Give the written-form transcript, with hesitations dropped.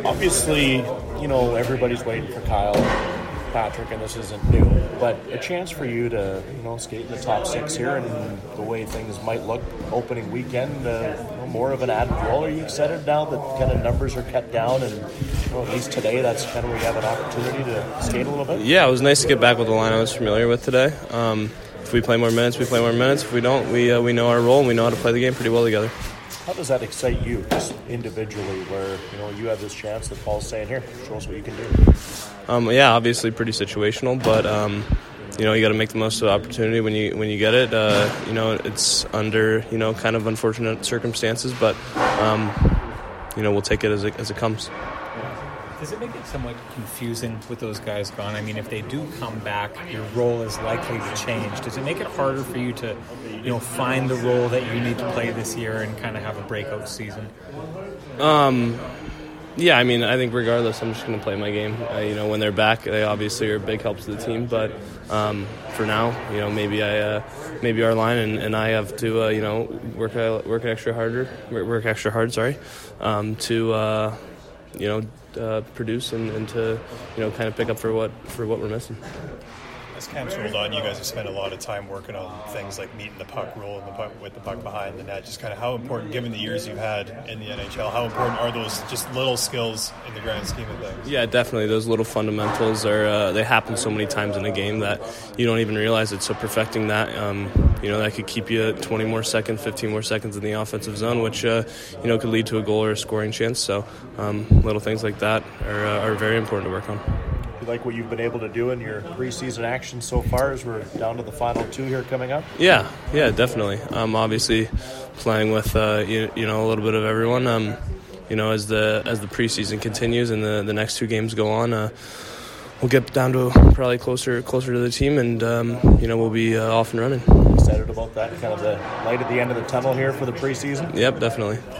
Obviously, everybody's waiting for Kyle Patrick, and this isn't new, but a chance for you to, skate in the top six here, and the way things might look opening weekend, more of an added role. Are you excited now that kind of numbers are cut down, and at least today that's kind of where you have an opportunity to skate a little bit? Yeah, it was nice to get back with the line I was familiar with today. If we play more minutes, we play more minutes. If we don't, we know our role and we know how to play the game pretty well together. How does that excite you, just individually, where you have this chance that Paul's saying, here, show us what you can do? Yeah, obviously pretty situational, but you got to make the most of the opportunity when you get it. It's under kind of unfortunate circumstances, but we'll take it as it comes. Does it make it somewhat confusing with those guys gone? I mean, if they do come back, your role is likely to change. Does it make it harder for you to, find the role that you need to play this year and kind of have a breakout season? Yeah, I mean, I think regardless, I'm just going to play my game. When they're back, they obviously are a big help to the team. But for now, maybe our line and I have to, work extra hard. To produce and to kind of pick up for what we're missing. As camp's rolled on, you guys have spent a lot of time working on things like meeting the puck, rolling the puck with the puck behind the net. Just kind of how important, given the years you've had in the NHL, how important are those just little skills in the grand scheme of things? Yeah, definitely. Those little fundamentals they happen so many times in a game that you don't even realize it. So perfecting that, that could keep you 20 more seconds, 15 more seconds in the offensive zone, which could lead to a goal or a scoring chance. So little things like that are very important to work on. You like what you've been able to do in your preseason action so far as we're down to the final two here coming up? Yeah, definitely. Obviously playing with a little bit of everyone. As the preseason continues and the next two games go on, we'll get down to probably closer to the team, and we'll be off and running. Excited about that, kind of the light at the end of the tunnel here for the preseason? Yep, definitely.